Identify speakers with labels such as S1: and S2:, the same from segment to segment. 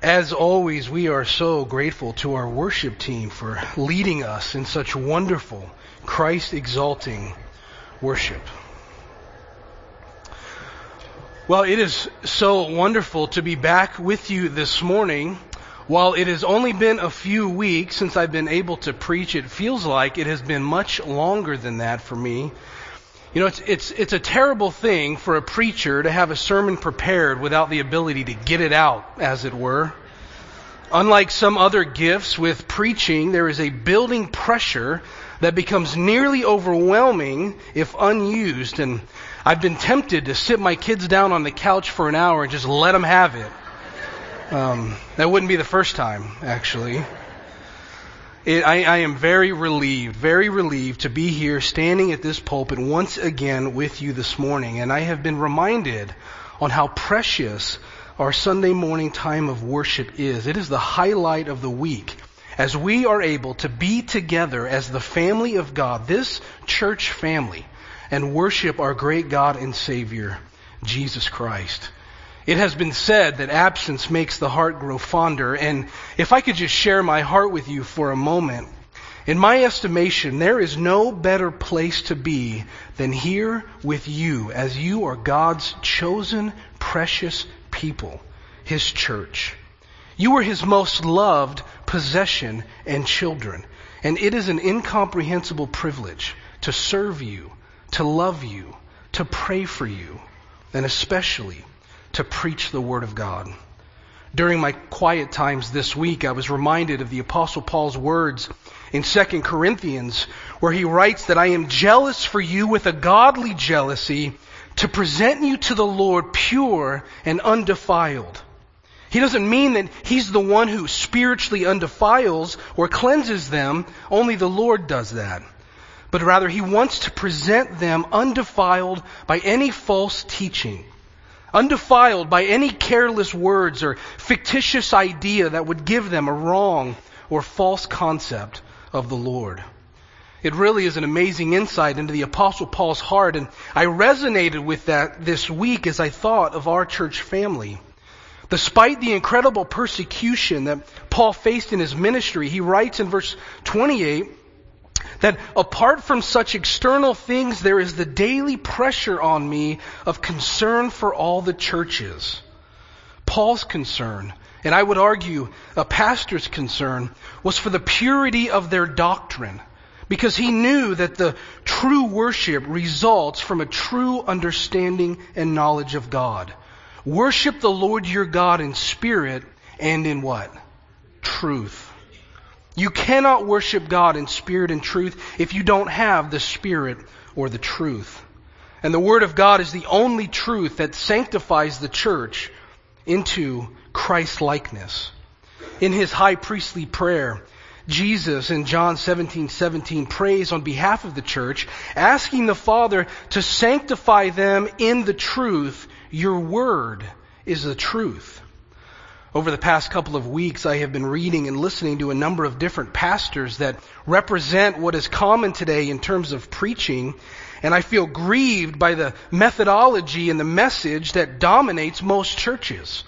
S1: As always, we are so grateful to our worship team for leading us in such wonderful, Christ-exalting worship. Well, it is so wonderful to be back with you this morning. While it has only been a few weeks since I've been able to preach, it feels like it has been much longer than that for me. You know, it's a terrible thing for a preacher to have a sermon prepared without the ability to get it out, as it were. Unlike some other gifts with preaching, there is a building pressure that becomes nearly overwhelming if unused. And I've been tempted to sit my kids down on the couch for an hour and just let them have it. That wouldn't be the first time, actually. I am very relieved to be here standing at this pulpit once again with you this morning. And I have been reminded on how precious our Sunday morning time of worship is. It is the highlight of the week as we are able to be together as the family of God, this church family, and worship our great God and Savior, Jesus Christ. It has been said that absence makes the heart grow fonder, and if I could just share my heart with you for a moment, in my estimation, there is no better place to be than here with you, as you are God's chosen, precious people, His church. You are His most loved possession and children, and it is an incomprehensible privilege to serve you, to love you, to pray for you, and especially to preach the Word of God. During my quiet times this week, I was reminded of the Apostle Paul's words in 2 Corinthians, where he writes that I am jealous for you with a godly jealousy to present you to the Lord pure and undefiled. He doesn't mean that He's the one who spiritually undefiles or cleanses them. Only the Lord does that. But rather, He wants to present them undefiled by any false teaching, undefiled by any careless words or fictitious idea that would give them a wrong or false concept of the Lord. It really is an amazing insight into the Apostle Paul's heart, and I resonated with that this week as I thought of our church family. Despite the incredible persecution that Paul faced in his ministry, he writes in verse 28 that apart from such external things, there is the daily pressure on me of concern for all the churches. Paul's concern, and I would argue a pastor's concern, was for the purity of their doctrine, because he knew that the true worship results from a true understanding and knowledge of God. Worship the Lord your God in spirit and in what? Truth. You cannot worship God in spirit and truth if you don't have the Spirit or the truth. And the Word of God is the only truth that sanctifies the church into Christ-likeness. In His high priestly prayer, Jesus in John 17:17 prays on behalf of the church, asking the Father to sanctify them in the truth. Your Word is the truth. Over the past couple of weeks, I have been reading and listening to a number of different pastors that represent what is common today in terms of preaching, and I feel grieved by the methodology and the message that dominates most churches.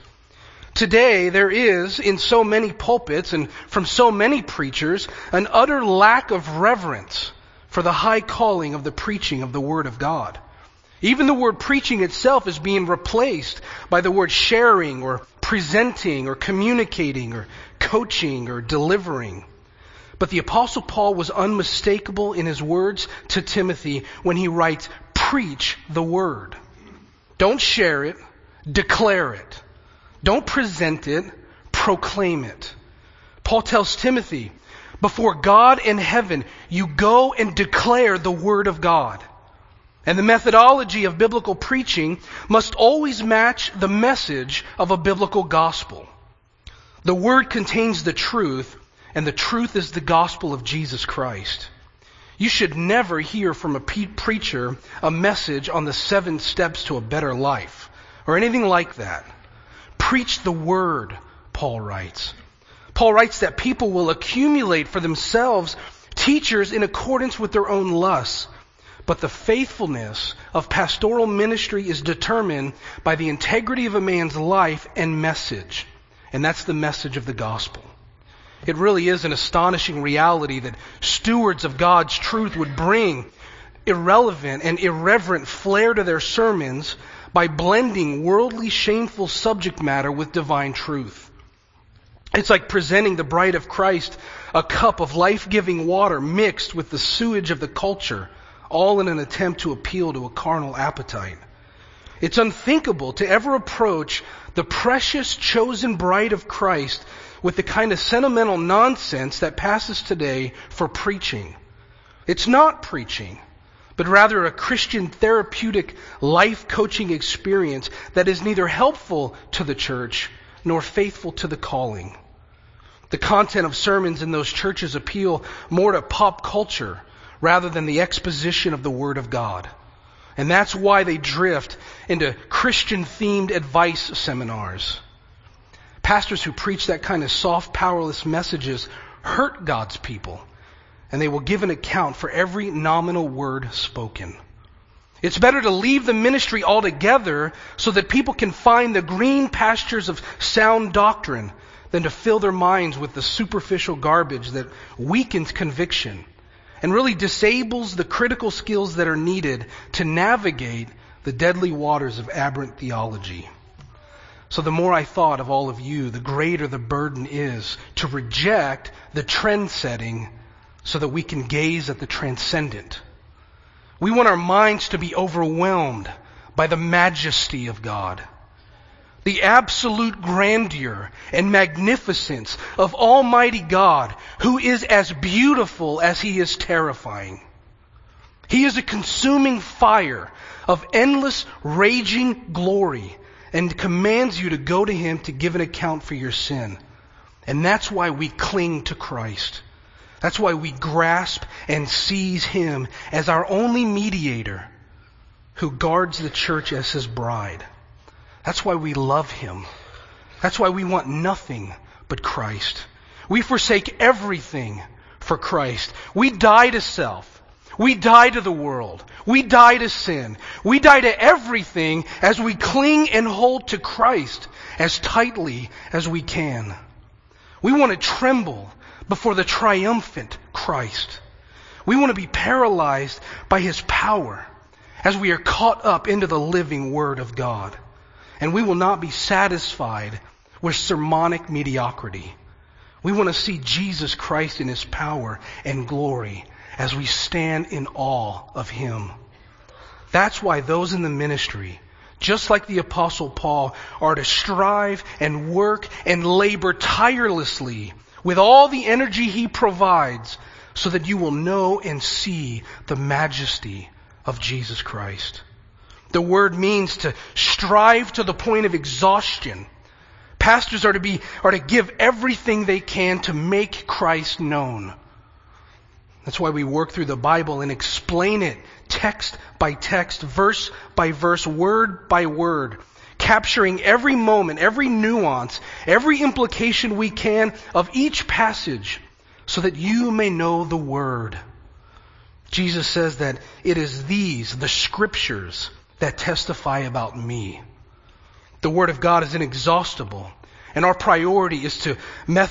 S1: Today, there is, in so many pulpits and from so many preachers, an utter lack of reverence for the high calling of the preaching of the Word of God. Even the word preaching itself is being replaced by the word sharing or presenting or communicating or coaching or delivering. But the Apostle Paul was unmistakable in his words to Timothy when he writes, preach the Word. Don't share it, declare it. Don't present it, proclaim it. Paul tells Timothy, before God and heaven, you go and declare the Word of God. And the methodology of biblical preaching must always match the message of a biblical gospel. The Word contains the truth, and the truth is the gospel of Jesus Christ. You should never hear from a preacher a message on the 7 steps to a better life, or anything like that. Preach the Word, Paul writes. Paul writes that people will accumulate for themselves teachers in accordance with their own lusts. But the faithfulness of pastoral ministry is determined by the integrity of a man's life and message. And that's the message of the gospel. It really is an astonishing reality that stewards of God's truth would bring irrelevant and irreverent flair to their sermons by blending worldly, shameful subject matter with divine truth. It's like presenting the bride of Christ a cup of life-giving water mixed with the sewage of the culture, all in an attempt to appeal to a carnal appetite. It's unthinkable to ever approach the precious chosen bride of Christ with the kind of sentimental nonsense that passes today for preaching. It's not preaching, but rather a Christian therapeutic life coaching experience that is neither helpful to the church nor faithful to the calling. The content of sermons in those churches appeal more to pop culture rather than the exposition of the Word of God. And that's why they drift into Christian-themed advice seminars. Pastors who preach that kind of soft, powerless messages hurt God's people, and they will give an account for every nominal word spoken. It's better to leave the ministry altogether so that people can find the green pastures of sound doctrine than to fill their minds with the superficial garbage that weakens conviction and really disables the critical skills that are needed to navigate the deadly waters of aberrant theology. So the more I thought of all of you, the greater the burden is to reject the trend-setting so that we can gaze at the transcendent. We want our minds to be overwhelmed by the majesty of God, the absolute grandeur and magnificence of Almighty God, who is as beautiful as He is terrifying. He is a consuming fire of endless, raging glory and commands you to go to Him to give an account for your sin. And that's why we cling to Christ. That's why we grasp and seize Him as our only mediator who guards the church as His bride. That's why we love Him. That's why we want nothing but Christ. We forsake everything for Christ. We die to self. We die to the world. We die to sin. We die to everything as we cling and hold to Christ as tightly as we can. We want to tremble before the triumphant Christ. We want to be paralyzed by His power as we are caught up into the living Word of God. And we will not be satisfied with sermonic mediocrity. We want to see Jesus Christ in His power and glory as we stand in awe of Him. That's why those in the ministry, just like the Apostle Paul, are to strive and work and labor tirelessly with all the energy he provides so that you will know and see the majesty of Jesus Christ. The word means to strive to the point of exhaustion. Pastors are to give everything they can to make Christ known. That's why we work through the Bible and explain it text by text, verse by verse, word by word, capturing every moment, every nuance, every implication we can of each passage so that you may know the Word. Jesus says that it is these, the Scriptures, that testify about me. The Word of God is inexhaustible, and our priority is to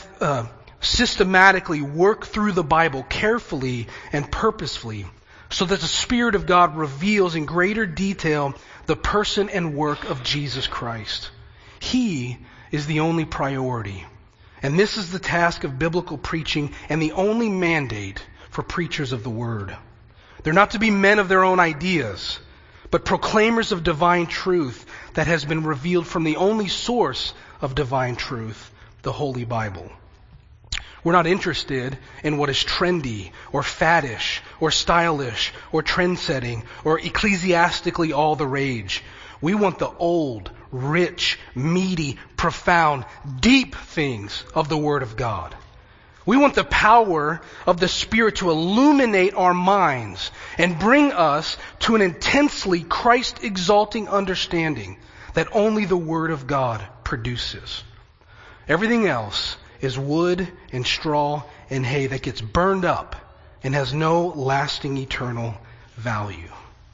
S1: systematically work through the Bible carefully and purposefully so that the Spirit of God reveals in greater detail the person and work of Jesus Christ. He is the only priority. And this is the task of biblical preaching and the only mandate for preachers of the Word. They're not to be men of their own ideas, but proclaimers of divine truth that has been revealed from the only source of divine truth, the Holy Bible. We're not interested in what is trendy or faddish or stylish or trend-setting or ecclesiastically all the rage. We want the old, rich, meaty, profound, deep things of the Word of God. We want the power of the Spirit to illuminate our minds and bring us to an intensely Christ-exalting understanding that only the Word of God produces. Everything else is wood and straw and hay that gets burned up and has no lasting eternal value.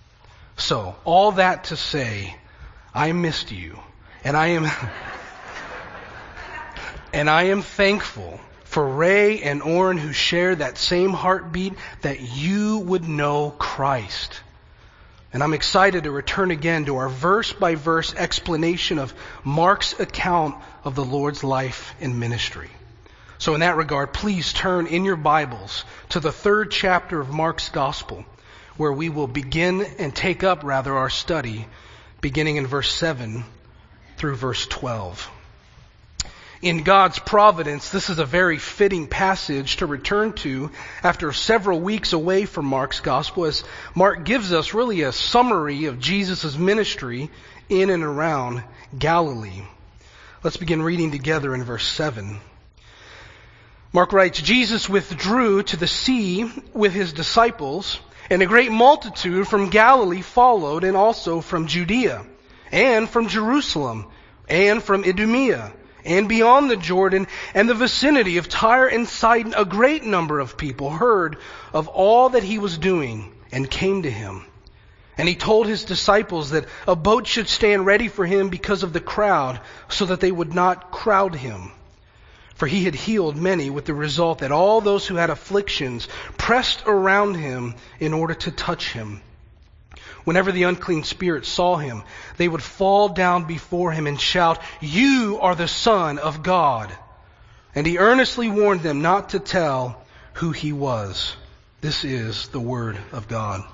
S1: So, all that to say, I missed you, and I am And I am thankful for Ray and Orrin who share that same heartbeat, that you would know Christ. And I'm excited to return again to our verse-by-verse explanation of Mark's account of the Lord's life and ministry. So in that regard, please turn in your Bibles to the 3rd chapter of Mark's Gospel, where we will begin and take up, our study, beginning in verse 7 through verse 12. In God's providence, this is a very fitting passage to return to after several weeks away from Mark's Gospel, as Mark gives us really a summary of Jesus' ministry in and around Galilee. Let's begin reading together in verse 7. Mark writes, Jesus withdrew to the sea with his disciples, and a great multitude from Galilee followed, and also from Judea, and from Jerusalem, and from Idumea, and beyond the Jordan and the vicinity of Tyre and Sidon. A great number of people heard of all that he was doing and came to him. And he told his disciples that a boat should stand ready for him because of the crowd, so that they would not crowd him. For he had healed many, with the result that all those who had afflictions pressed around him in order to touch him. Whenever the unclean spirits saw him, they would fall down before him and shout, "You are the Son of God." And he earnestly warned them not to tell who he was. This is the word of God.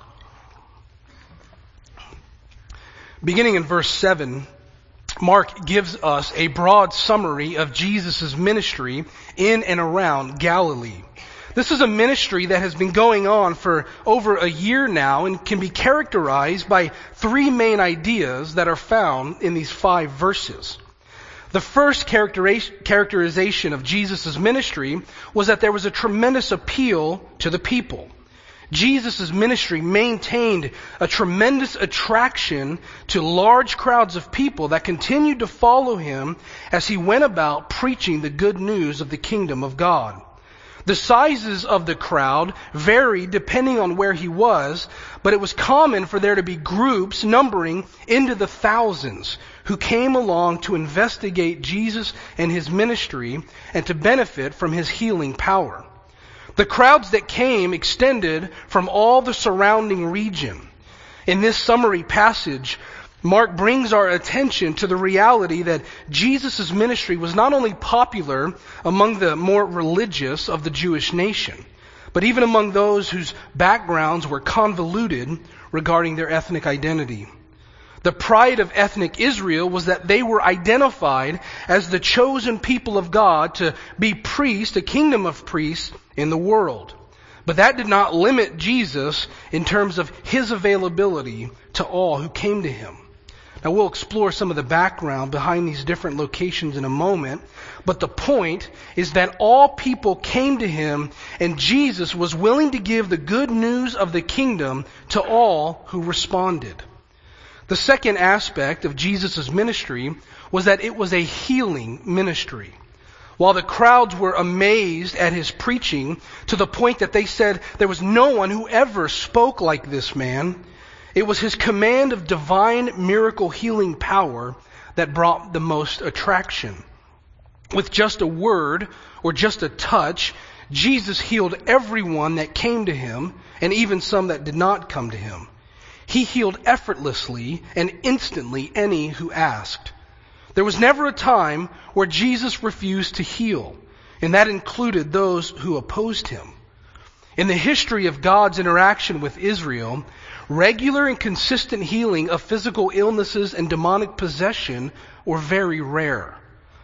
S1: Beginning in verse 7, Mark gives us a broad summary of Jesus' ministry in and around Galilee. This is a ministry that has been going on for over a year now and can be characterized by 3 main ideas that are found in these 5 verses. The first characterization of Jesus' ministry was that there was a tremendous appeal to the people. Jesus' ministry maintained a tremendous attraction to large crowds of people that continued to follow him as he went about preaching the good news of the kingdom of God. The sizes of the crowd varied depending on where he was, but it was common for there to be groups numbering into the thousands who came along to investigate Jesus and his ministry and to benefit from his healing power. The crowds that came extended from all the surrounding region. In this summary passage, Mark brings our attention to the reality that Jesus' ministry was not only popular among the more religious of the Jewish nation, but even among those whose backgrounds were convoluted regarding their ethnic identity. The pride of ethnic Israel was that they were identified as the chosen people of God to be priests, a kingdom of priests in the world. But that did not limit Jesus in terms of his availability to all who came to him. Now we'll explore some of the background behind these different locations in a moment, but the point is that all people came to him, and Jesus was willing to give the good news of the kingdom to all who responded. The second aspect of Jesus' ministry was that it was a healing ministry. While the crowds were amazed at his preaching to the point that they said there was no one who ever spoke like this man, it was his command of divine miracle healing power that brought the most attraction. With just a word or just a touch, Jesus healed everyone that came to him, and even some that did not come to him. He healed effortlessly and instantly any who asked. There was never a time where Jesus refused to heal, and that included those who opposed him. In the history of God's interaction with Israel, regular and consistent healing of physical illnesses and demonic possession were very rare.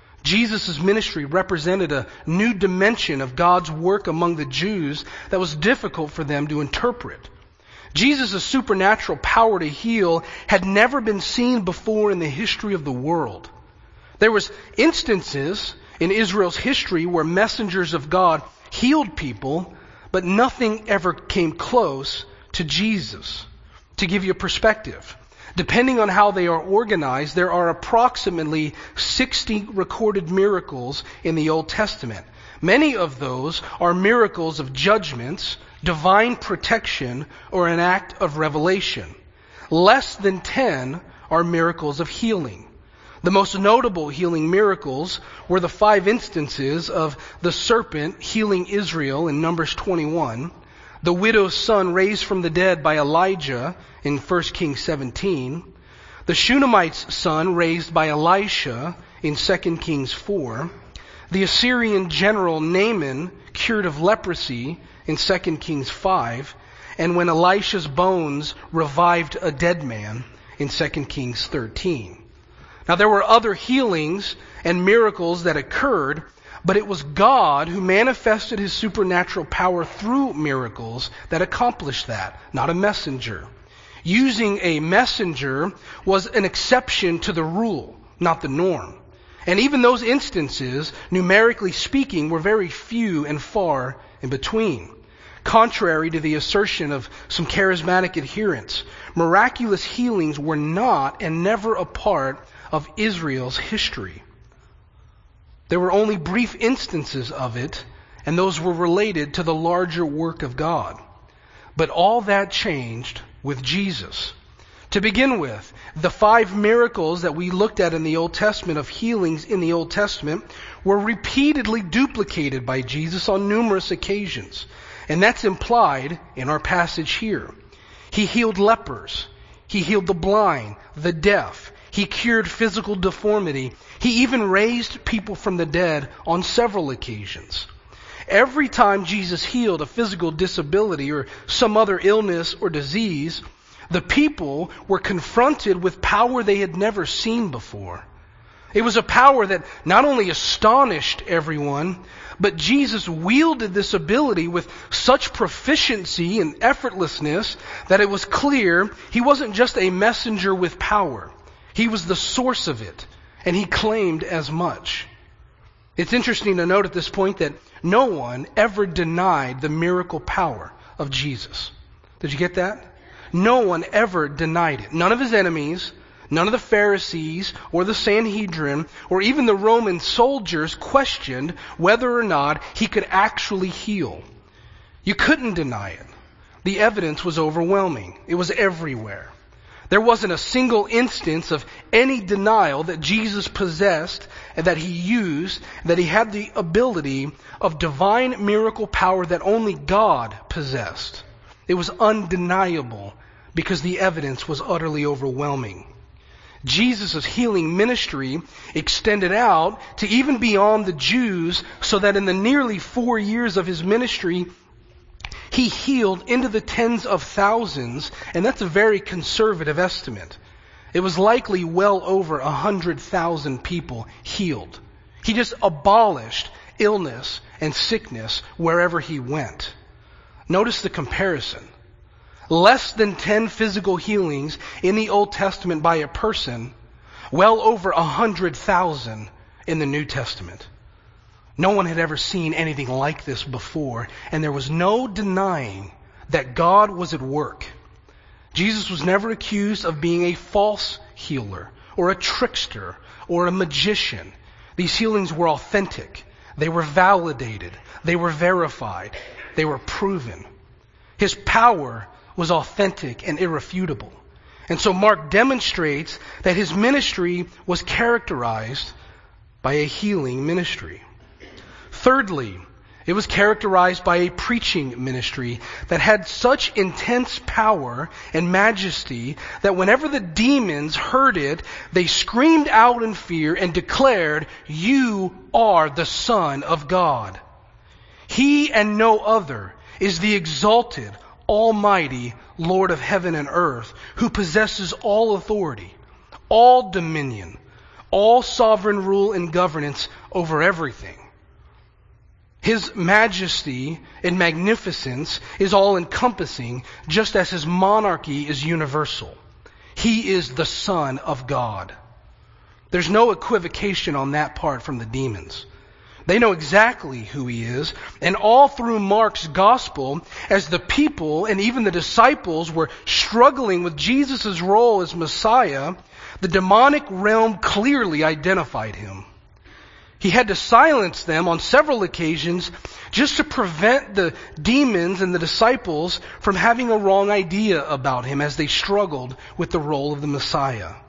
S1: Jesus' ministry represented a new dimension of God's work among the Jews that was difficult for them to interpret. Jesus' supernatural power to heal had never been seen before in the history of the world. There was instances in Israel's history where messengers of God healed people, but nothing ever came close to Jesus. To give you a perspective, depending on how they are organized, there are approximately 60 recorded miracles in the Old Testament. Many of those are miracles of judgments, divine protection, or an act of revelation. Less than 10 are miracles of healing. The most notable healing miracles were the 5 instances of the serpent healing Israel in Numbers 21, the widow's son raised from the dead by Elijah in 1 Kings 17, the Shunammite's son raised by Elisha in 2 Kings 4, the Assyrian general Naaman cured of leprosy in 2 Kings 5, and when Elisha's bones revived a dead man in 2 Kings 13. Now there were other healings and miracles that occurred, but it was God who manifested His supernatural power through miracles that accomplished that, not a messenger. Using a messenger was an exception to the rule, not the norm. And even those instances, numerically speaking, were very few and far in between. Contrary to the assertion of some charismatic adherents, miraculous healings were not and never a part of Israel's history. There were only brief instances of it, and those were related to the larger work of God. But all that changed with Jesus. To begin with, the 5 miracles that we looked at in the Old Testament of healings in the Old Testament were repeatedly duplicated by Jesus on numerous occasions. And that's implied in our passage here. He healed lepers. He healed the blind, the deaf. He cured physical deformity. He even raised people from the dead on several occasions. Every time Jesus healed a physical disability or some other illness or disease, the people were confronted with power they had never seen before. It was a power that not only astonished everyone, but Jesus wielded this ability with such proficiency and effortlessness that it was clear He wasn't just a messenger with power. He was the source of it, and He claimed as much. It's interesting to note at this point that no one ever denied the miracle power of Jesus. Did you get that? No one ever denied it. None of His enemies, none of the Pharisees or the Sanhedrin or even the Roman soldiers questioned whether or not He could actually heal. You couldn't deny it. The evidence was overwhelming. It was everywhere. There wasn't a single instance of any denial that Jesus possessed and that He used, that He had the ability of divine miracle power that only God possessed. It was undeniable because the evidence was utterly overwhelming. Jesus' healing ministry extended out to even beyond the Jews, so that in the nearly 4 years of His ministry, He healed into the tens of thousands, and that's a very conservative estimate. It was likely well over 100,000 people healed. He just abolished illness and sickness wherever He went. Notice the comparison. Less than 10 physical healings in the Old Testament by a person, well over 100,000 in the New Testament. No one had ever seen anything like this before, and there was no denying that God was at work. Jesus was never accused of being a false healer, or a trickster, or a magician. These healings were authentic. They were validated. They were verified. They were proven. His power was authentic and irrefutable. And so Mark demonstrates that His ministry was characterized by a healing ministry. Thirdly, it was characterized by a preaching ministry that had such intense power and majesty that whenever the demons heard it, they screamed out in fear and declared, "You are the Son of God." He and no other is the exalted, almighty Lord of heaven and earth, who possesses all authority, all dominion, all sovereign rule and governance over everything. His majesty and magnificence is all-encompassing, just as His monarchy is universal. He is the Son of God. There's no equivocation on that part from the demons. They know exactly who He is, and all through Mark's gospel, as the people and even the disciples were struggling with Jesus' role as Messiah, the demonic realm clearly identified Him. He had to silence them on several occasions just to prevent the demons and the disciples from having a wrong idea about Him as they struggled with the role of the Messiah.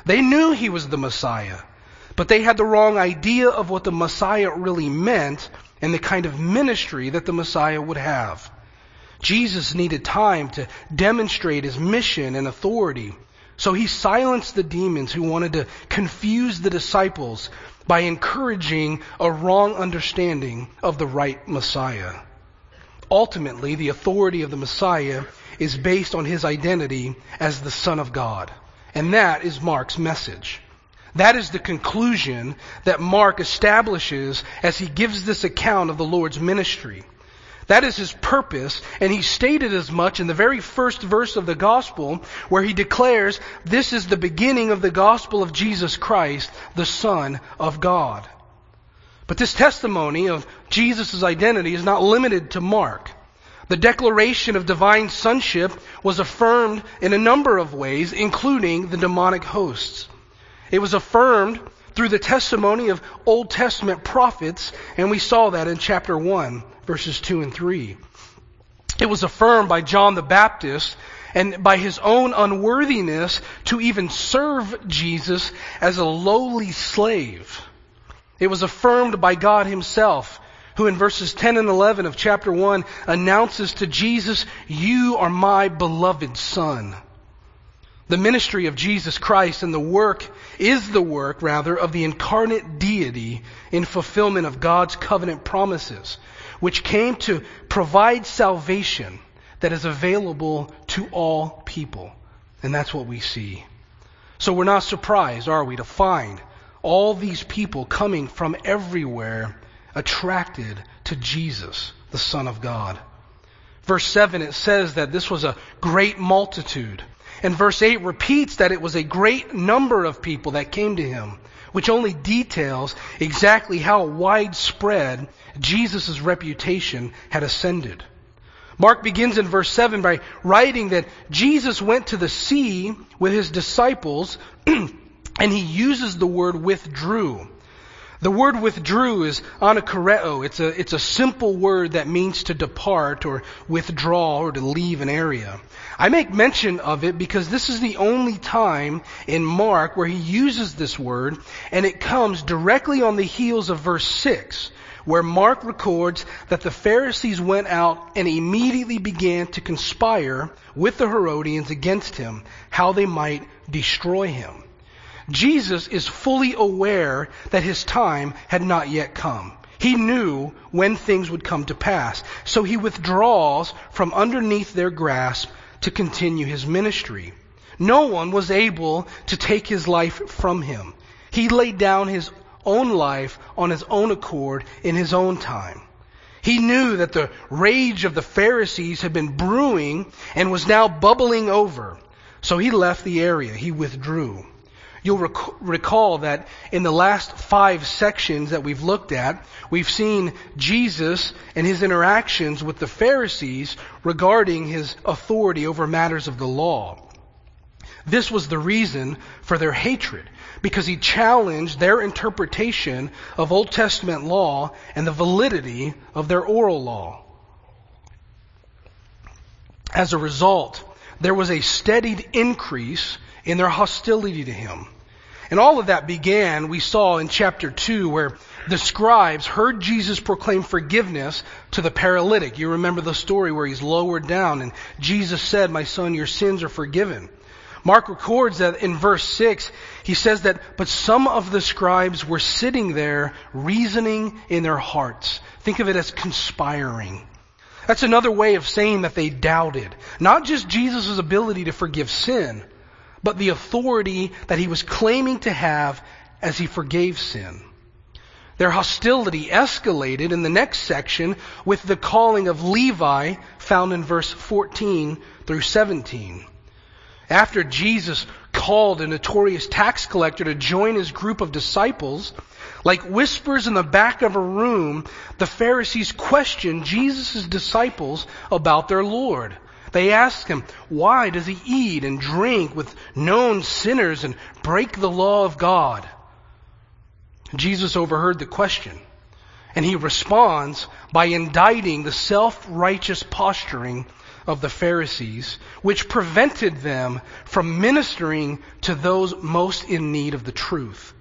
S1: They knew he was the Messiah, but they had the wrong idea of what the Messiah really meant and the kind of ministry that the Messiah would have. Jesus needed time to demonstrate his mission and authority, so he silenced the demons who wanted to confuse the disciples by encouraging a wrong understanding of the right Messiah. Ultimately, the authority of the Messiah is based on his identity as the Son of God. And that is Mark's message. That is the conclusion that Mark establishes as he gives this account of the Lord's ministry. That is his purpose, and he stated as much in the very first verse of the gospel, where he declares, "This is the beginning of the gospel of Jesus Christ, the Son of God." But this testimony of Jesus' identity is not limited to Mark. The declaration of divine sonship was affirmed in a number of ways, including the demonic hosts. It was affirmed through the testimony of Old Testament prophets, and we saw that in chapter 1, verses 2 and 3. It was affirmed by John the Baptist and by his own unworthiness to even serve Jesus as a lowly slave. It was affirmed by God himself, who in verses 10 and 11 of chapter 1 announces to Jesus, "You are my beloved Son." The ministry of Jesus Christ and the work of the incarnate deity in fulfillment of God's covenant promises, which came to provide salvation that is available to all people. And that's what we see. So we're not surprised, are we, to find all these people coming from everywhere attracted to Jesus, the Son of God. Verse 7, it says that this was a great multitude. And verse 8 repeats that it was a great number of people that came to him, which only details exactly how widespread Jesus' reputation had ascended. Mark begins in verse 7 by writing that Jesus went to the sea with his disciples, and he uses the word withdrew. The word withdrew is anakoreo. It's a simple word that means to depart or withdraw or to leave an area. I make mention of it because this is the only time in Mark where he uses this word, and it comes directly on the heels of verse 6, where Mark records that the Pharisees went out and immediately began to conspire with the Herodians against him, how they might destroy him. Jesus is fully aware that his time had not yet come. He knew when things would come to pass. So he withdraws from underneath their grasp to continue his ministry. No one was able to take his life from him. He laid down his own life on his own accord in his own time. He knew that the rage of the Pharisees had been brewing and was now bubbling over. So he left the area. He withdrew. You'll recall that in the last 5 sections that we've looked at, we've seen Jesus and his interactions with the Pharisees regarding his authority over matters of the law. This was the reason for their hatred, because he challenged their interpretation of Old Testament law and the validity of their oral law. As a result, there was a steadied increase in their hostility to him. And all of that began, we saw in chapter 2, where the scribes heard Jesus proclaim forgiveness to the paralytic. You remember the story where he's lowered down and Jesus said, "My son, your sins are forgiven." Mark records that in verse 6, he says that, "But some of the scribes were sitting there reasoning in their hearts." Think of it as conspiring. That's another way of saying that they doubted. Not just Jesus' ability to forgive sin, but the authority that he was claiming to have as he forgave sin. Their hostility escalated in the next section with the calling of Levi, found in verse 14 through 17. After Jesus called a notorious tax collector to join his group of disciples, like whispers in the back of a room, the Pharisees questioned Jesus' disciples about their Lord. They asked him, "Why does he eat and drink with known sinners and break the law of God?" Jesus overheard the question, and he responds by indicting the self-righteous posturing of the Pharisees, which prevented them from ministering to those most in need of the truth.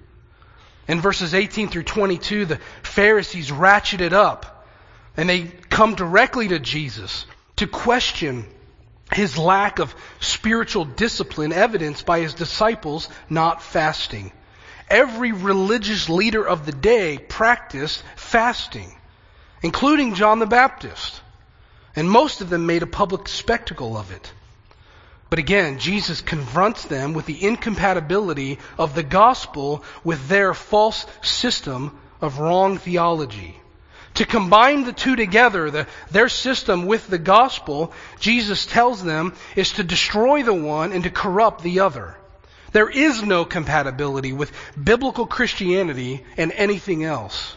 S1: In verses 18 through 22, the Pharisees ratcheted up, and they come directly to Jesus to question his lack of spiritual discipline, evidenced by his disciples not fasting. Every religious leader of the day practiced fasting, including John the Baptist. And most of them made a public spectacle of it. But again, Jesus confronts them with the incompatibility of the gospel with their false system of wrong theology. To combine the two together, their system with the gospel, Jesus tells them, is to destroy the one and to corrupt the other. There is no compatibility with biblical Christianity and anything else.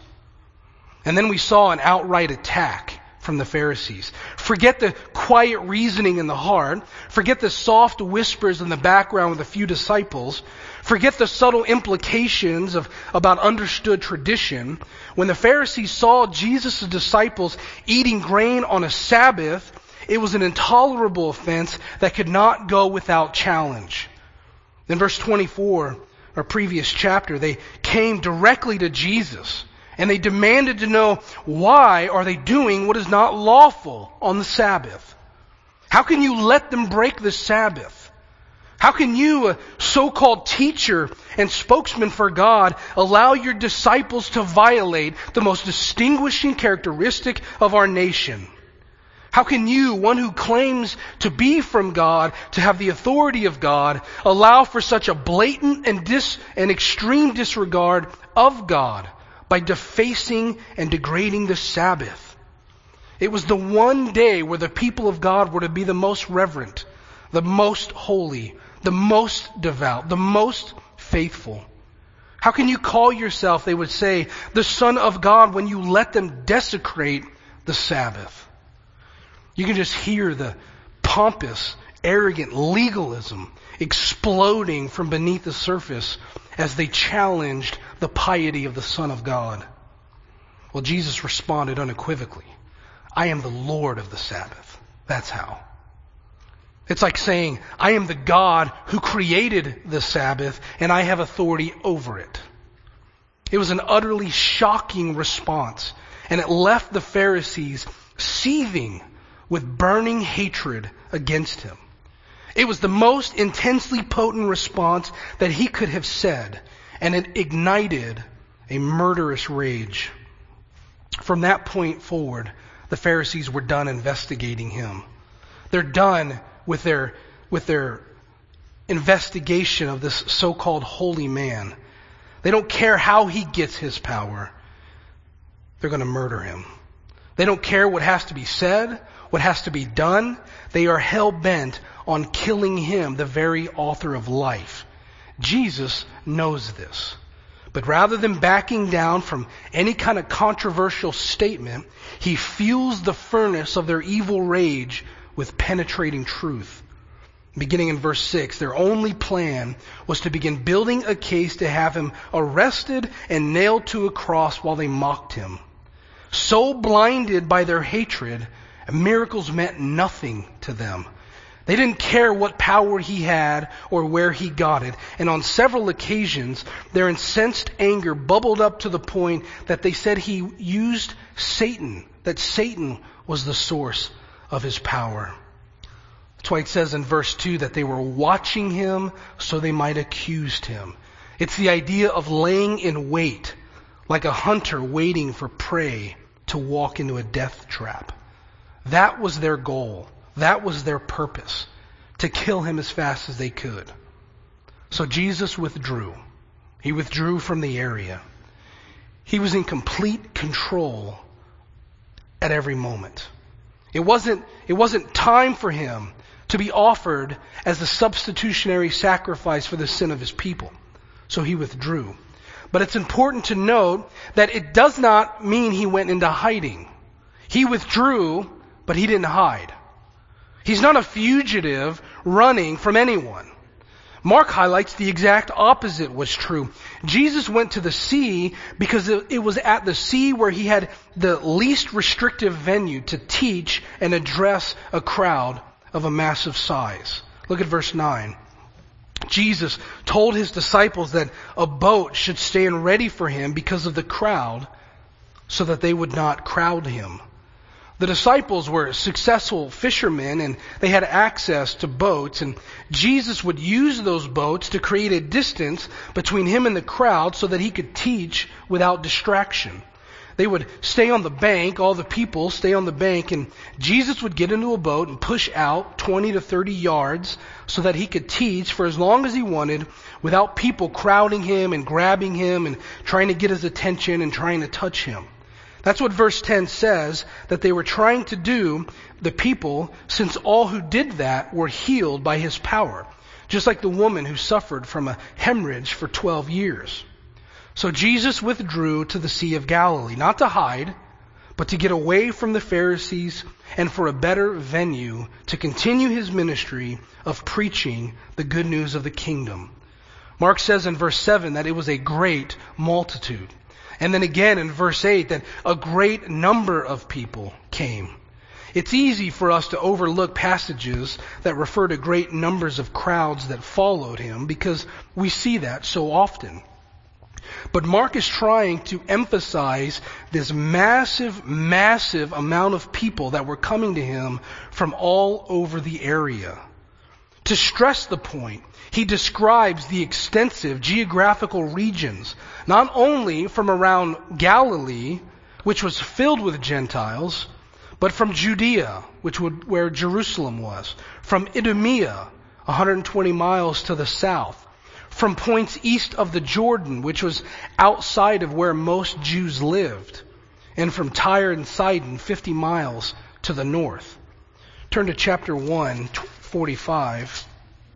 S1: And then we saw an outright attack from the Pharisees. Forget the quiet reasoning in the heart. Forget the soft whispers in the background with a few disciples. Forget the subtle implications about understood tradition. When the Pharisees saw Jesus' disciples eating grain on a Sabbath, it was an intolerable offense that could not go without challenge. In verse 24, our previous chapter, they came directly to Jesus. And they demanded to know, why are they doing what is not lawful on the Sabbath? How can you let them break the Sabbath? How can you, a so-called teacher and spokesman for God, allow your disciples to violate the most distinguishing characteristic of our nation? How can you, one who claims to be from God, to have the authority of God, allow for such a blatant and extreme disregard of God by defacing and degrading the Sabbath? It was the one day where the people of God were to be the most reverent, the most holy, the most devout, the most faithful. How can you call yourself, they would say, the Son of God when you let them desecrate the Sabbath? You can just hear the pompous, arrogant legalism exploding from beneath the surface as they challenged the piety of the Son of God. Well, Jesus responded unequivocally, I am the Lord of the Sabbath. That's how. It's like saying, I am the God who created the Sabbath, and I have authority over it. It was an utterly shocking response, and it left the Pharisees seething with burning hatred against him. It was the most intensely potent response that he could have said, and it ignited a murderous rage. From that point forward, the Pharisees were done investigating him. They're done with their investigation of this so-called holy man. They don't care how he gets his power. They're going to murder him. They don't care what has to be said, what has to be done. They are hell-bent on killing him, the very author of life. Jesus knows this. But rather than backing down from any kind of controversial statement, he fuels the furnace of their evil rage with penetrating truth. Beginning in verse 6, their only plan was to begin building a case to have him arrested and nailed to a cross while they mocked him. So blinded by their hatred, miracles meant nothing to them. They didn't care what power he had or where he got it. And on several occasions, their incensed anger bubbled up to the point that they said he used Satan, that Satan was the source of his power. That's why it says in verse 2 that they were watching him so they might accuse him. It's the idea of laying in wait, like a hunter waiting for prey to walk into a death trap. That was their goal. That was their purpose, to kill him as fast as they could. So Jesus withdrew. He withdrew from the area. He was in complete control at every moment. It wasn't time for him to be offered as the substitutionary sacrifice for the sin of his people. So he withdrew. But it's important to note that it does not mean he went into hiding. He withdrew, but he didn't hide. He's not a fugitive running from anyone. Mark highlights the exact opposite was true. Jesus went to the sea because it was at the sea where he had the least restrictive venue to teach and address a crowd of a massive size. Look at verse 9. Jesus told his disciples that a boat should stand ready for him because of the crowd so that they would not crowd him. The disciples were successful fishermen and they had access to boats, and Jesus would use those boats to create a distance between him and the crowd so that he could teach without distraction. They would stay on the bank, all the people stay on the bank, and Jesus would get into a boat and push out 20 to 30 yards so that he could teach for as long as he wanted without people crowding him and grabbing him and trying to get his attention and trying to touch him. That's what verse 10 says that they were trying to do, the people, since all who did that were healed by his power. Just like the woman who suffered from a hemorrhage for 12 years. So Jesus withdrew to the Sea of Galilee, not to hide, but to get away from the Pharisees and for a better venue to continue his ministry of preaching the good news of the kingdom. Mark says in verse 7 that it was a great multitude. And then again in verse 8 that a great number of people came. It's easy for us to overlook passages that refer to great numbers of crowds that followed him because we see that so often. But Mark is trying to emphasize this massive, massive amount of people that were coming to him from all over the area. To stress the point, he describes the extensive geographical regions, not only from around Galilee, which was filled with Gentiles, but from Judea, where Jerusalem was, from Idumea, 120 miles to the south, from points east of the Jordan, which was outside of where most Jews lived, and from Tyre and Sidon, 50 miles to the north. Turn to chapter 1, 45.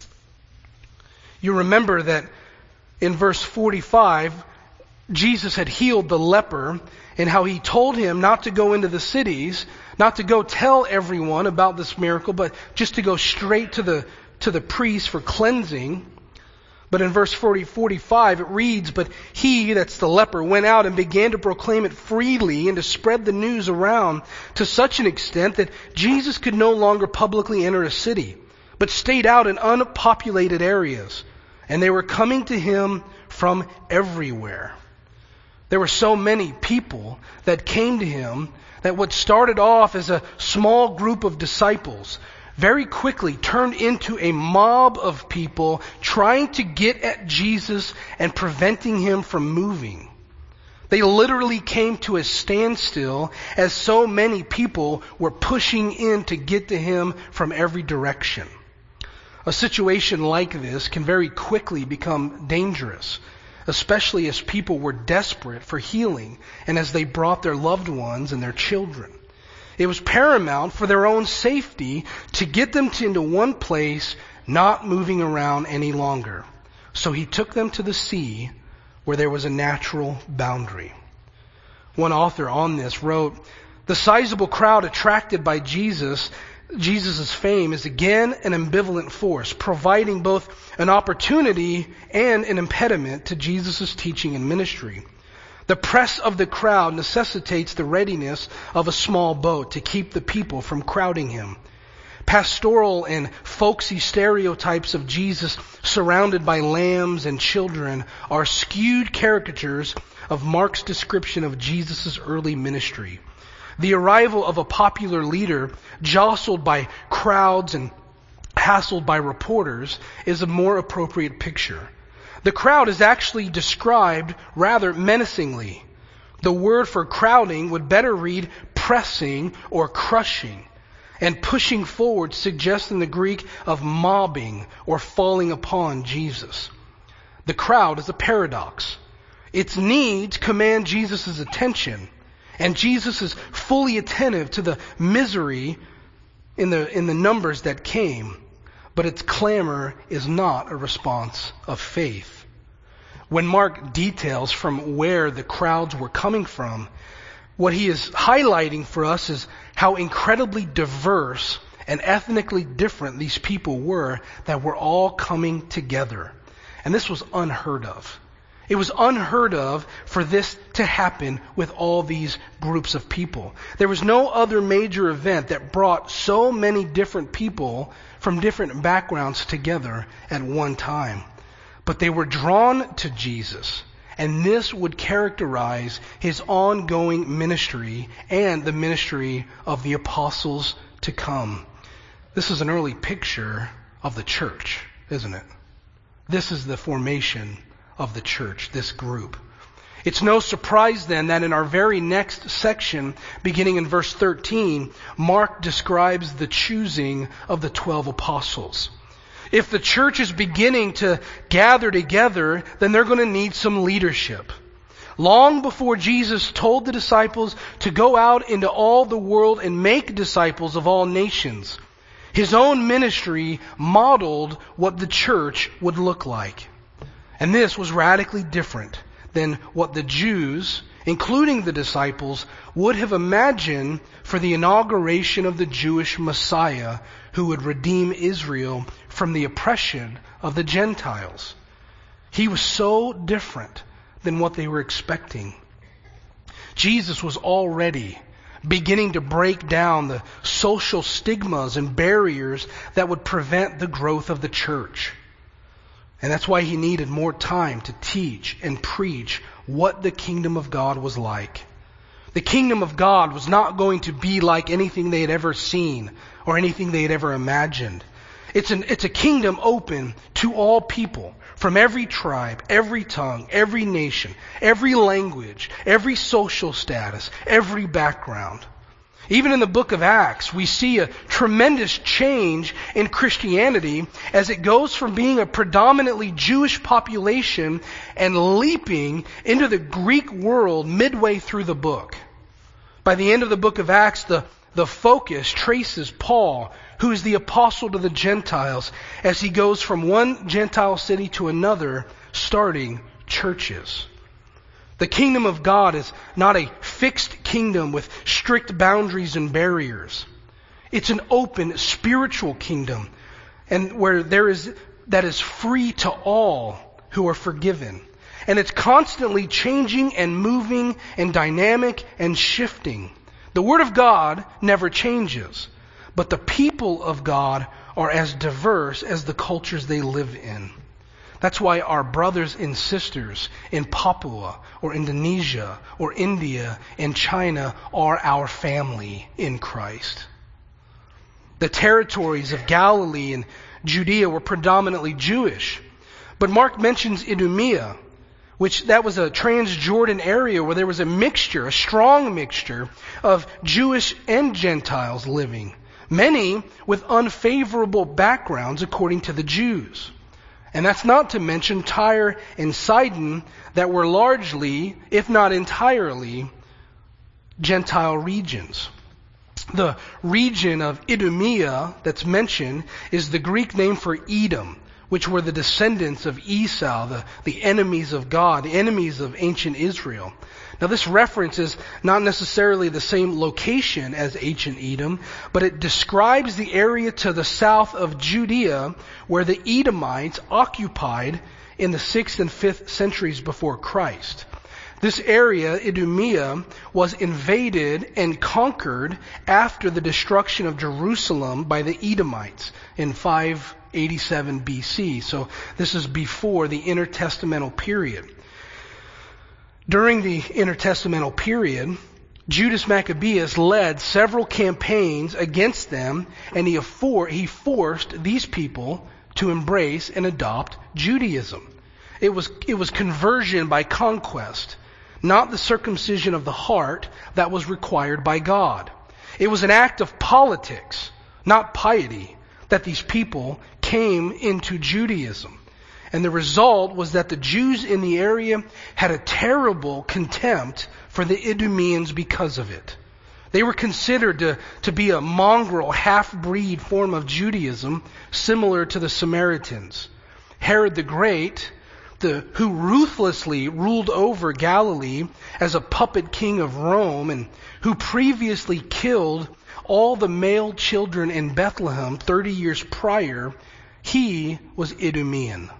S1: You remember that in verse 45, Jesus had healed the leper and how he told him not to go into the cities, not to go tell everyone about this miracle, but just to go straight to the priest for cleansing. But in verse 45, it reads, "But he," that's the leper, "went out and began to proclaim it freely and to spread the news around to such an extent that Jesus could no longer publicly enter a city, but stayed out in unpopulated areas. And they were coming to him from everywhere." There were so many people that came to him that what started off as a small group of disciples very quickly turned into a mob of people trying to get at Jesus and preventing him from moving. They literally came to a standstill as so many people were pushing in to get to him from every direction. A situation like this can very quickly become dangerous, especially as people were desperate for healing and as they brought their loved ones and their children. It was paramount for their own safety to get them into one place, not moving around any longer. So he took them to the sea where there was a natural boundary. One author on this wrote, "The sizable crowd attracted by Jesus' fame is again an ambivalent force, providing both an opportunity and an impediment to Jesus' teaching and ministry. The press of the crowd necessitates the readiness of a small boat to keep the people from crowding him. Pastoral and folksy stereotypes of Jesus surrounded by lambs and children are skewed caricatures of Mark's description of Jesus' early ministry. The arrival of a popular leader jostled by crowds and hassled by reporters is a more appropriate picture. The crowd is actually described rather menacingly. The word for crowding would better read pressing or crushing, and pushing forward suggests in the Greek of mobbing or falling upon Jesus. The crowd is a paradox. Its needs command Jesus' attention, and Jesus is fully attentive to the misery in the numbers that came. But its clamor is not a response of faith. When Mark details from where the crowds were coming from, what he is highlighting for us is how incredibly diverse and ethnically different these people were that were all coming together. And this was unheard of. It was unheard of for this to happen with all these groups of people. There was no other major event that brought so many different people from different backgrounds together at one time. But they were drawn to Jesus, and this would characterize his ongoing ministry and the ministry of the apostles to come. This is an early picture of the church, isn't it? This is the formation of the church, this group. It's no surprise then that in our very next section, beginning in verse 13, Mark describes the choosing of the 12 apostles. If the church is beginning to gather together, then they're going to need some leadership. Long before Jesus told the disciples to go out into all the world and make disciples of all nations, his own ministry modeled what the church would look like. And this was radically different than what the Jews, including the disciples, would have imagined for the inauguration of the Jewish Messiah who would redeem Israel from the oppression of the Gentiles. He was so different than what they were expecting. Jesus was already beginning to break down the social stigmas and barriers that would prevent the growth of the church. And that's why he needed more time to teach and preach what the kingdom of God was like. The kingdom of God was not going to be like anything they had ever seen or anything they had ever imagined. It's a kingdom open to all people from every tribe, every tongue, every nation, every language, every social status, every background. Even in the book of Acts, we see a tremendous change in Christianity as it goes from being a predominantly Jewish population and leaping into the Greek world midway through the book. By the end of the book of Acts, the focus traces Paul, who is the apostle to the Gentiles, as he goes from one Gentile city to another, starting churches. The kingdom of God is not a fixed kingdom with strict boundaries and barriers. It's an open spiritual kingdom, and where that is free to all who are forgiven. And it's constantly changing and moving and dynamic and shifting. The Word of God never changes, but the people of God are as diverse as the cultures they live in. That's why our brothers and sisters in Papua or Indonesia or India and China are our family in Christ. The territories of Galilee and Judea were predominantly Jewish. But Mark mentions Idumea, which that was a Transjordan area where there was a mixture, a strong mixture of Jewish and Gentiles living. Many with unfavorable backgrounds according to the Jews. And that's not to mention Tyre and Sidon that were largely, if not entirely, Gentile regions. The region of Idumea that's mentioned is the Greek name for Edom, which were the descendants of Esau, the enemies of God, the enemies of ancient Israel. Now this reference is not necessarily the same location as ancient Edom, but it describes the area to the south of Judea where the Edomites occupied in the 6th and 5th centuries before Christ. This area, Idumea, was invaded and conquered after the destruction of Jerusalem by the Edomites in 587 BC. So this is before the intertestamental period. During the intertestamental period, Judas Maccabeus led several campaigns against them, and he forced these people to embrace and adopt Judaism. It was conversion by conquest, not the circumcision of the heart that was required by God. It was an act of politics, not piety, that these people came into Judaism. And the result was that the Jews in the area had a terrible contempt for the Idumeans because of it. They were considered to be a mongrel, half-breed form of Judaism, similar to the Samaritans. Herod the Great who ruthlessly ruled over Galilee as a puppet king of Rome, and who previously killed all the male children in Bethlehem 30 years prior, he was Idumean.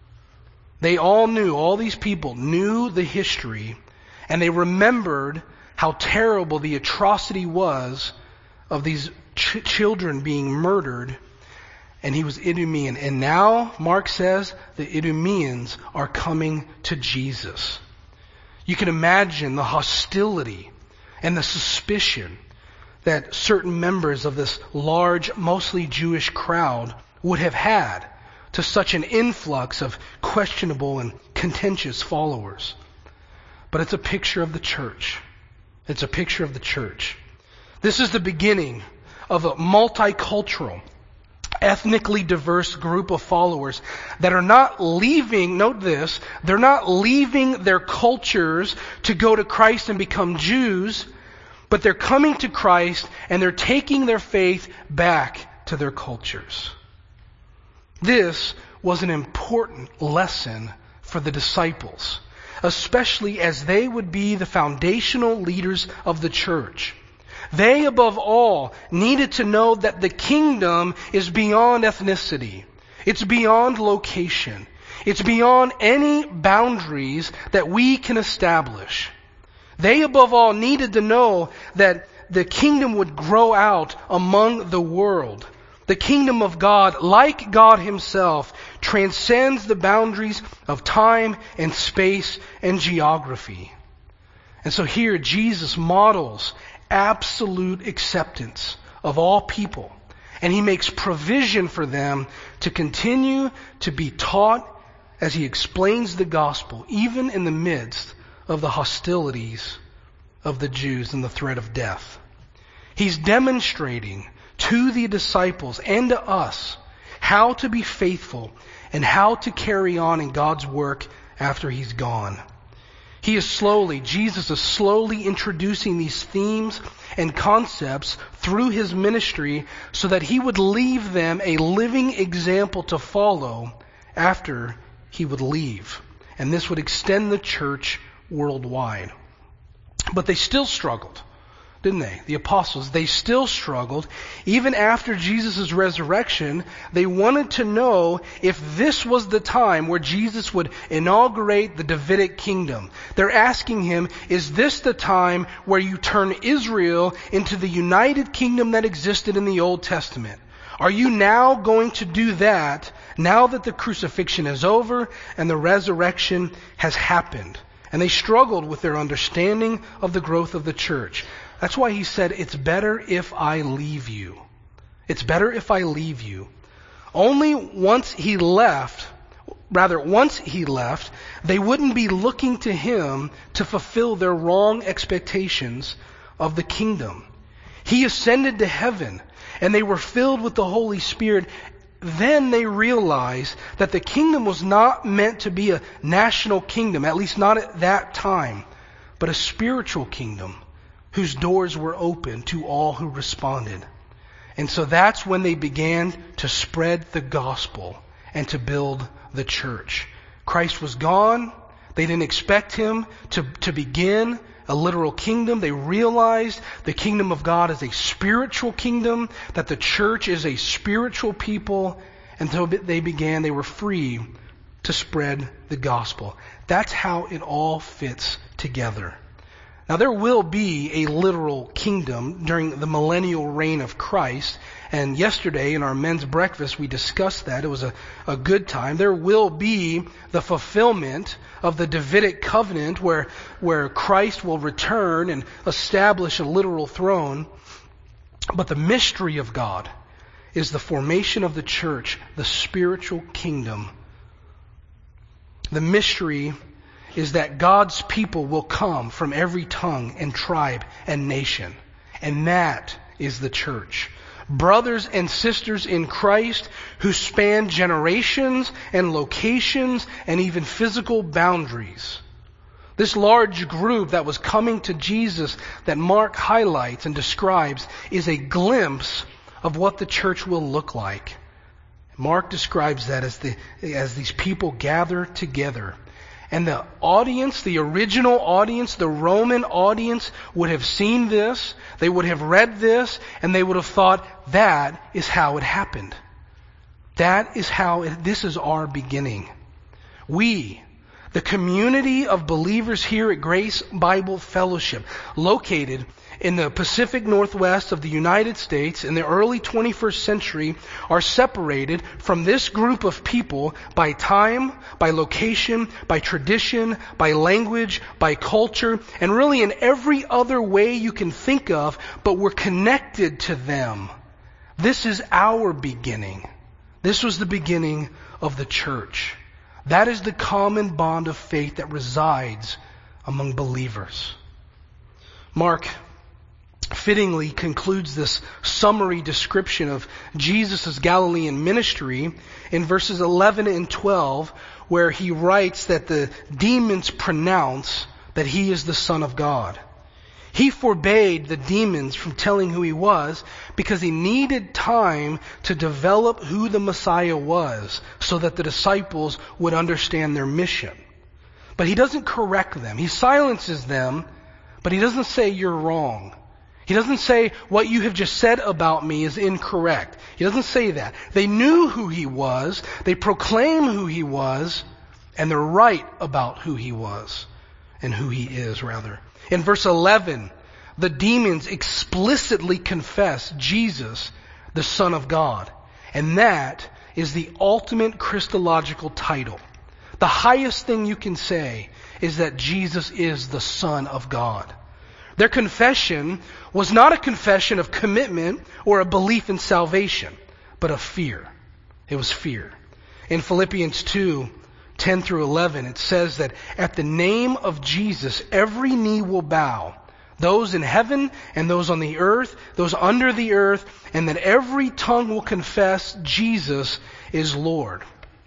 S1: All these people knew the history, and they remembered how terrible the atrocity was of these children being murdered. And he was Idumean. And now, Mark says, the Idumeans are coming to Jesus. You can imagine the hostility and the suspicion that certain members of this large, mostly Jewish crowd would have had to such an influx of questionable and contentious followers. But it's a picture of the church. It's a picture of the church. This is the beginning of a multicultural, ethnically diverse group of followers that are not leaving, note this, they're not leaving their cultures to go to Christ and become Jews, but they're coming to Christ and they're taking their faith back to their cultures. This was an important lesson for the disciples, especially as they would be the foundational leaders of the church. They, above all, needed to know that the kingdom is beyond ethnicity. It's beyond location. It's beyond any boundaries that we can establish. They, above all, needed to know that the kingdom would grow out among the world. The kingdom of God, like God Himself, transcends the boundaries of time and space and geography. And so here Jesus models absolute acceptance of all people. And He makes provision for them to continue to be taught as He explains the gospel, even in the midst of the hostilities of the Jews and the threat of death. He's demonstrating to the disciples and to us how to be faithful and how to carry on in God's work after He's gone. Jesus is slowly introducing these themes and concepts through His ministry so that He would leave them a living example to follow after He would leave. And this would extend the church worldwide. But they still struggled, didn't they? The apostles, they still struggled. Even after Jesus' resurrection, they wanted to know if this was the time where Jesus would inaugurate the Davidic kingdom. They're asking Him, is this the time where you turn Israel into the united kingdom that existed in the Old Testament? Are you now going to do that now that the crucifixion is over and the resurrection has happened? And they struggled with their understanding of the growth of the church. That's why He said, it's better if I leave you. It's better if I leave you. Once he left, they wouldn't be looking to Him to fulfill their wrong expectations of the kingdom. He ascended to heaven, and they were filled with the Holy Spirit. Then they realized that the kingdom was not meant to be a national kingdom, at least not at that time, but a spiritual kingdom whose doors were open to all who responded. And so that's when they began to spread the gospel and to build the church. Christ was gone. They didn't expect Him to begin a literal kingdom. They realized the kingdom of God is a spiritual kingdom, that the church is a spiritual people, and so they were free to spread the gospel. That's how it all fits together. Now there will be a literal kingdom during the millennial reign of Christ, and yesterday in our men's breakfast we discussed that. It was a good time. There will be the fulfillment of the Davidic covenant where Christ will return and establish a literal throne. But the mystery of God is the formation of the church, the spiritual kingdom. The mystery is that God's people will come from every tongue and tribe and nation. And that is the church. Brothers and sisters in Christ who span generations and locations and even physical boundaries. This large group that was coming to Jesus that Mark highlights and describes is a glimpse of what the church will look like. Mark describes that as these people gather together. And the audience, the original audience, the Roman audience would have seen this, they would have read this, and they would have thought, that is how it happened. This is our beginning. We, the community of believers here at Grace Bible Fellowship, located in the Pacific Northwest of the United States in the early 21st century, are separated from this group of people by time, by location, by tradition, by language, by culture, and really in every other way you can think of, but we're connected to them. This is our beginning. This was the beginning of the church. That is the common bond of faith that resides among believers. Mark fittingly concludes this summary description of Jesus' Galilean ministry in verses 11 and 12, where he writes that the demons pronounce that he is the Son of God. He forbade the demons from telling who he was because he needed time to develop who the Messiah was so that the disciples would understand their mission. But he doesn't correct them. He silences them, but he doesn't say you're wrong. He doesn't say what you have just said about me is incorrect. He doesn't say that. They knew who he was. They proclaim who he was, and they're right about who he was and who he is, rather. In verse 11, the demons explicitly confess Jesus, the Son of God. And that is the ultimate Christological title. The highest thing you can say is that Jesus is the Son of God. Their confession was not a confession of commitment or a belief in salvation, but of fear. It was fear. In Philippians 2:10 through 11, it says that at the name of Jesus, every knee will bow, those in heaven and those on the earth, those under the earth, and that every tongue will confess Jesus is Lord.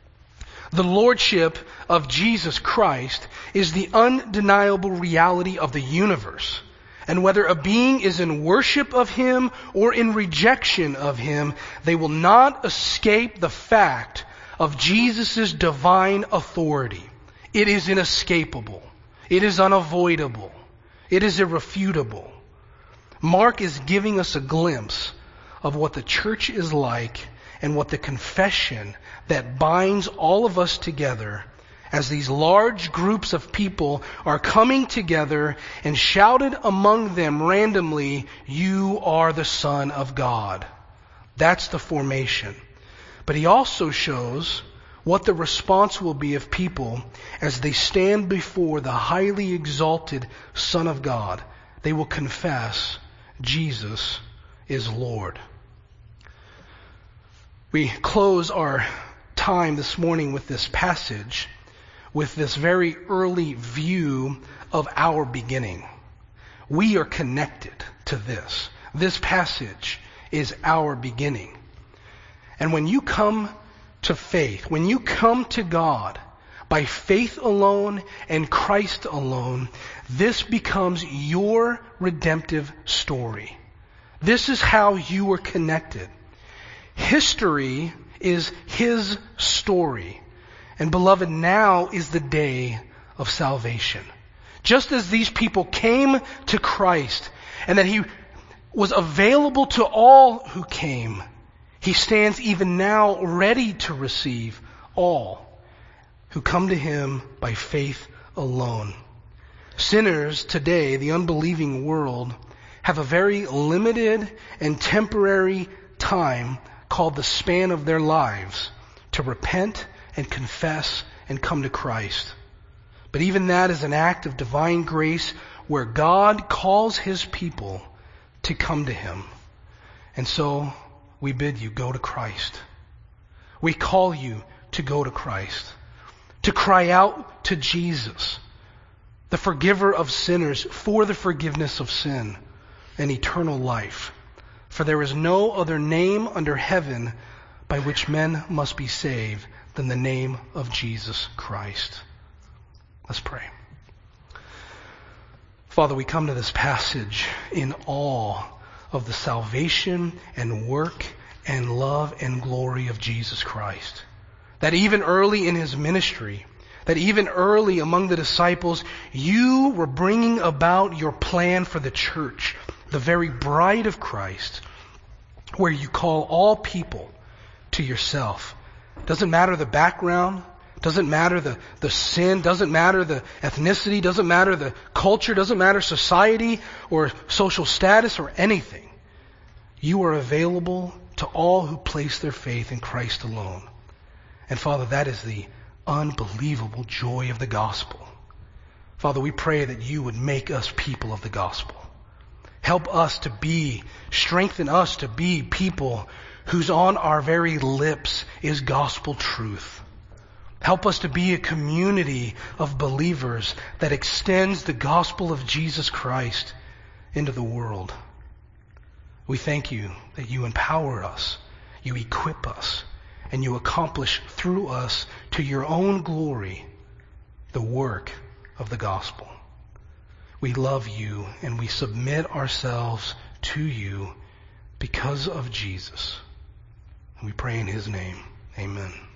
S1: The lordship of Jesus Christ is the undeniable reality of the universe. And whether a being is in worship of him or in rejection of him, they will not escape the fact of Jesus' divine authority. It is inescapable. It is unavoidable. It is irrefutable. Mark is giving us a glimpse of what the church is like and what the confession that binds all of us together as these large groups of people are coming together and shouted among them randomly, "You are the Son of God." That's the formation. But he also shows what the response will be of people as they stand before the highly exalted Son of God. They will confess Jesus is Lord. We close our time this morning with this passage, with this very early view of our beginning. We are connected to this. This passage is our beginning. And when you come to faith, when you come to God by faith alone and Christ alone, this becomes your redemptive story. This is how you are connected. History is his story. And beloved, now is the day of salvation. Just as these people came to Christ and that he was available to all who came, he stands even now ready to receive all who come to him by faith alone. Sinners today, the unbelieving world, have a very limited and temporary time called the span of their lives to repent and confess and come to Christ. But even that is an act of divine grace where God calls his people to come to him. And so we bid you, go to Christ. We call you to go to Christ, to cry out to Jesus, the forgiver of sinners, for the forgiveness of sin and eternal life. For there is no other name under heaven by which men must be saved than the name of Jesus Christ. Let's pray. Father, we come to this passage in awe of the salvation and work and love and glory of Jesus Christ. That even early in his ministry, that even early among the disciples, you were bringing about your plan for the church, the very bride of Christ, where you call all people to yourself. Doesn't matter the background, doesn't matter the sin, doesn't matter the ethnicity, doesn't matter the culture, doesn't matter society or social status or anything. You are available to all who place their faith in Christ alone. And Father, that is the unbelievable joy of the gospel. Father, we pray that you would make us people of the gospel. Help us to be, strengthen us to be people whose on our very lips is gospel truth. Help us to be a community of believers that extends the gospel of Jesus Christ into the world. We thank you that you empower us, you equip us, and you accomplish through us to your own glory the work of the gospel. We love you and we submit ourselves to you because of Jesus. We pray in his name. Amen.